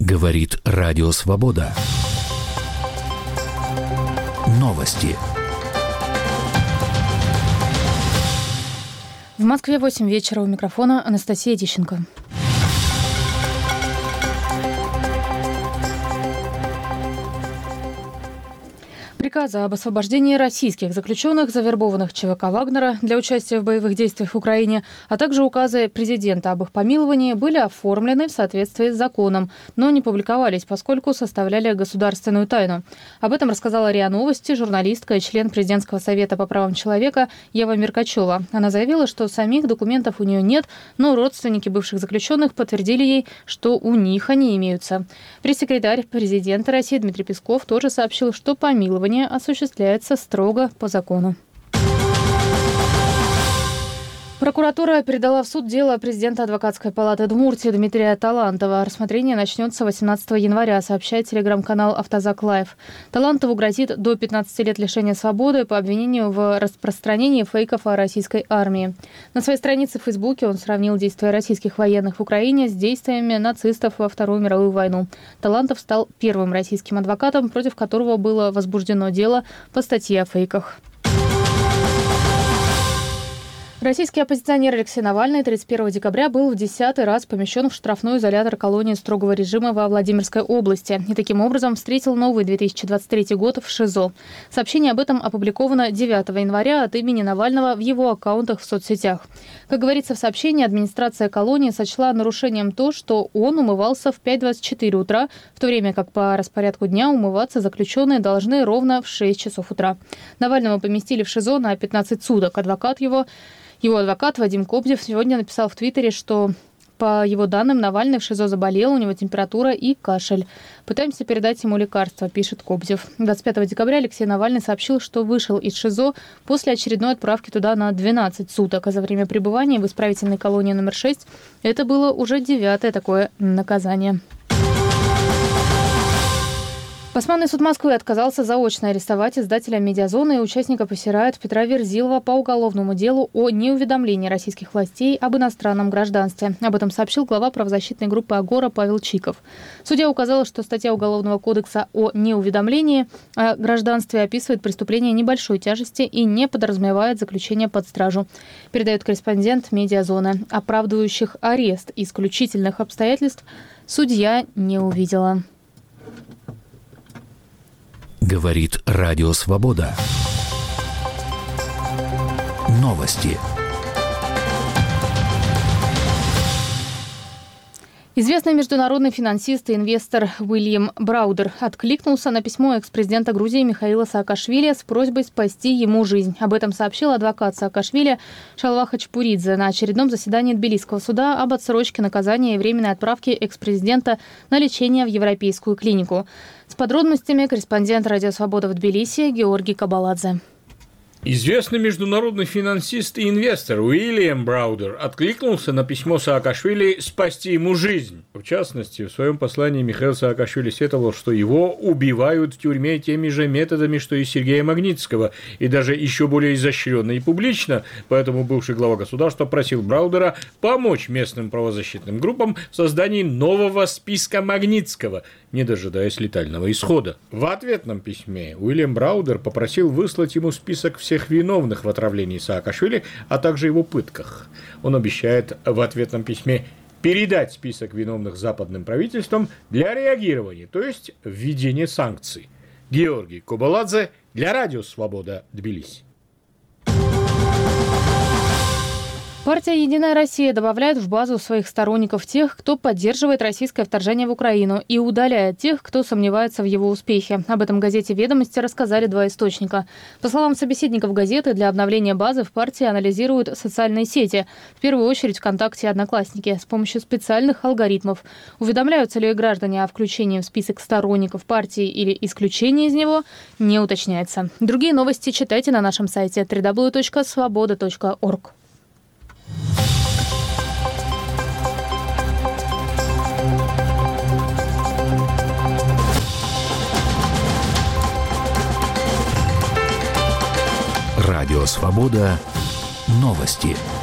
Говорит Радио Свобода. Новости. В Москве 8 вечера. У микрофона Анастасия Тищенко. Приказа об освобождении российских заключенных, завербованных ЧВК «Вагнера» для участия в боевых действиях в Украине, а также указы президента об их помиловании были оформлены в соответствии с законом, но не публиковались, поскольку составляли государственную тайну. Об этом рассказала РИА Новости журналистка и член Президентского совета по правам человека Ева Меркачева. Она заявила, что самих документов у нее нет, но родственники бывших заключенных подтвердили ей, что у них они имеются. Пресс-секретарь президента России Дмитрий Песков тоже сообщил, что помилование осуществляется строго по закону. Прокуратура передала в суд дело президента Адвокатской палаты Удмуртии Дмитрия Талантова. Рассмотрение начнется 18 января, сообщает телеграм-канал «Автозак Лайв». Талантову грозит до 15 лет лишения свободы по обвинению в распространении фейков о российской армии. На своей странице в Фейсбуке он сравнил действия российских военных в Украине с действиями нацистов во Вторую мировую войну. Талантов стал первым российским адвокатом, против которого было возбуждено дело по статье о фейках. Российский оппозиционер Алексей Навальный 31 декабря был в 10-й раз помещен в штрафной изолятор колонии строгого режима во Владимирской области и таким образом встретил новый 2023 год в ШИЗО. Сообщение об этом опубликовано 9 января от имени Навального в его аккаунтах в соцсетях. Как говорится в сообщении, администрация колонии сочла нарушением то, что он умывался в 5:24 утра, в то время как по распорядку дня умываться заключенные должны ровно в 6 часов утра. Навального поместили в ШИЗО на 15 суток. Его адвокат Вадим Кобзев сегодня написал в Твиттере, что, по его данным, Навальный в ШИЗО заболел, у него температура и кашель. Пытаемся передать ему лекарства, пишет Кобзев. 25 декабря Алексей Навальный сообщил, что вышел из ШИЗО после очередной отправки туда на 12 суток. А за время пребывания в исправительной колонии номер 6 это было уже 9-е такое наказание. Басманный суд Москвы отказался заочно арестовать издателя «Медиазоны» и участника «Посирает» Петра Верзилова по уголовному делу о неуведомлении российских властей об иностранном гражданстве. Об этом сообщил глава правозащитной группы «Агора» Павел Чиков. Судья указал, что статья Уголовного кодекса о неуведомлении о гражданстве описывает преступление небольшой тяжести и не подразумевает заключение под стражу. Передает корреспондент «Медиазоны». Оправдывающих арест исключительных обстоятельств судья не увидела. Говорит Радио Свобода. Новости. Известный международный финансист и инвестор Уильям Браудер откликнулся на письмо экс-президента Грузии Михаила Саакашвили с просьбой спасти ему жизнь. Об этом сообщил адвокат Саакашвили Шалва Хачпуридзе на очередном заседании Тбилисского суда об отсрочке наказания и временной отправке экс-президента на лечение в европейскую клинику. С подробностями корреспондент «Радио Свобода» в Тбилиси Георгий Кабаладзе. Известный международный финансист и инвестор Уильям Браудер откликнулся на письмо Саакашвили спасти ему жизнь. В частности, в своем послании Михаил Саакашвили сетовал, что его убивают в тюрьме теми же методами, что и Сергея Магнитского, и даже еще более изощренно и публично. Поэтому бывший глава государства просил Браудера помочь местным правозащитным группам в создании нового списка Магнитского, не дожидаясь летального исхода. В ответном письме Уильям Браудер попросил выслать ему список всех виновных в отравлении Саакашвили, а также его пытках. Он обещает в ответном письме передать список виновных западным правительствам для реагирования, то есть введения санкций. Георгий Кабаладзе для Радио Свобода, Тбилиси. Партия «Единая Россия» добавляет в базу своих сторонников тех, кто поддерживает российское вторжение в Украину, и удаляет тех, кто сомневается в его успехе. Об этом газете «Ведомости» рассказали два источника. По словам собеседников газеты, для обновления базы в партии анализируют социальные сети, в первую очередь ВКонтакте и Одноклассники, с помощью специальных алгоритмов. Уведомляются ли граждане о включении в список сторонников партии или исключении из него, не уточняется. Другие новости читайте на нашем сайте www.svoboda.org. Радио Свобода. Новости.